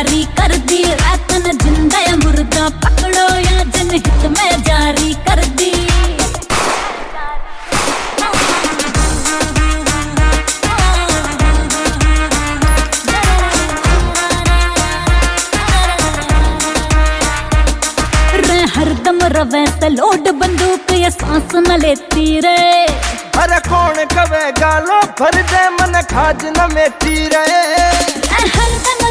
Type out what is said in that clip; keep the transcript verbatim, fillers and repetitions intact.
जारी कर दी, रातन जिंदा या मुर्दा पकड़ो या जनहित में जारी कर दी। हरदम रवे से लोड बंदूक ये सांस न लेती रे। अरे कौन कवे गालो भर दे मन खाज न मेटी रे। हरदम